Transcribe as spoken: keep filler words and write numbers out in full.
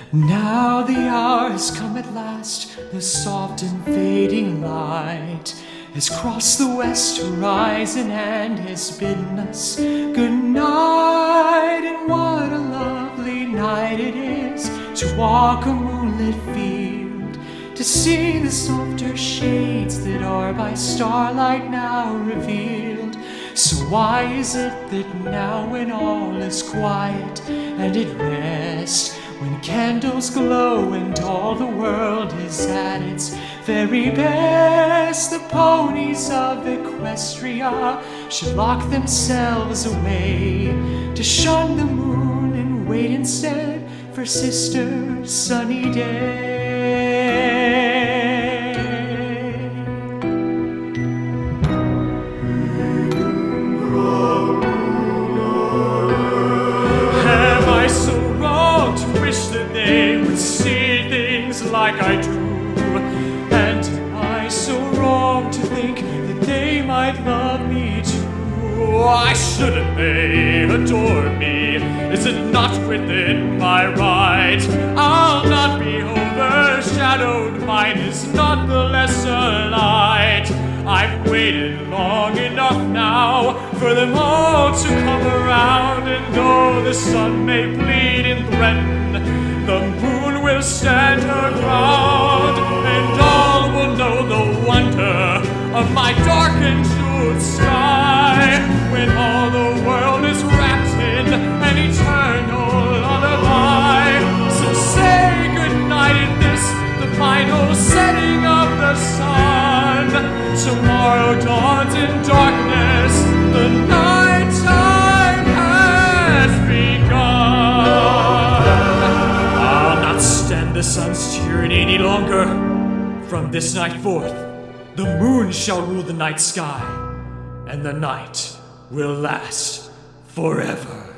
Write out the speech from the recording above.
Now the hour has come at last, the soft and fading light has crossed the west horizon and has bidden us good night. And what a lovely night it is to walk a moonlit field, to see the softer shades that are by starlight now revealed. So why is it that now when all is quiet and at rest, when candles glow and all the world is at its very best, the ponies of Equestria should lock themselves away to shun the moon and wait instead for Sister Sunny Day? Like I do, and am I so wrong to think that they might love me too? Why shouldn't they adore me? Is it not within my right? I'll not be overshadowed, mine is not the lesser light. I've waited long enough now for them all to come around, and though the sun may plead and threaten, the moon will stand her ground, and all will know the wonder of my darkened jeweled sky, when all the world is wrapped in an eternal lullaby. So say goodnight at this, the final setting of the sun. Tomorrow dawns in darkness, the night time has begun. Stand the sun's tyranny any longer. From this night forth, the moon shall rule the night sky, and the night will last forever.